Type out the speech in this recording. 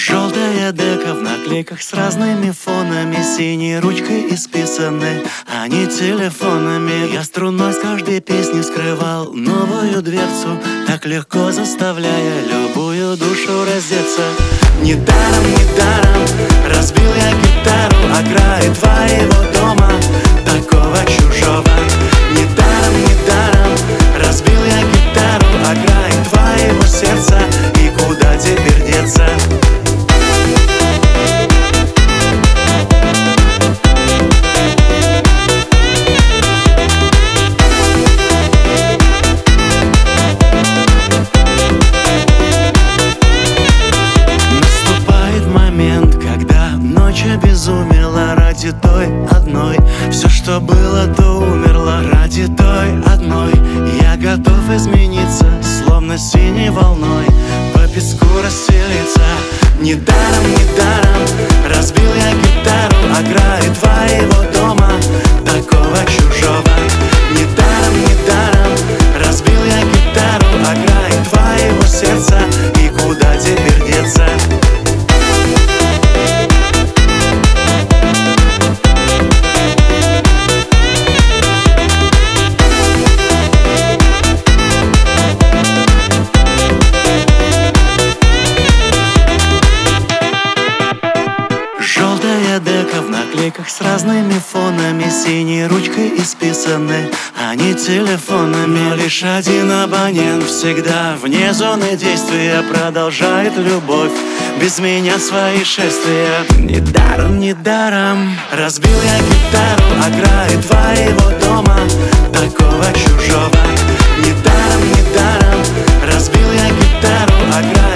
Желтая дека в наклейках с разными фонами, синей ручкой исписаны они телефонами. Я струной с каждой песни вскрывал новую дверцу, так легко заставляя любую душу раздеться. Недаром, недаром разбил я гитару о край твоего дома, такого чужого. Недаром, недаром разбил я гитару о край твоего сердца, и куда теперь деться? Обезумела ради той одной. Все, что было, то умерло ради той одной. Я готов измениться, словно синей волной по песку расстелиться. Недаром, недаром разбил я гитару о край твоего дома, такого чужого. Недаром, недаром разбил я гитару о край твоего сердца, и куда теперь деться? Желтая дека в наклейках с разными фонами, синей ручкой исписаны они телефонами. Но лишь один абонент всегда вне зоны действия продолжает любовь без меня свои шествия. Недаром, недаром разбил я гитару о край твоего дома, такого чужого. Недаром, недаром разбил я гитару о край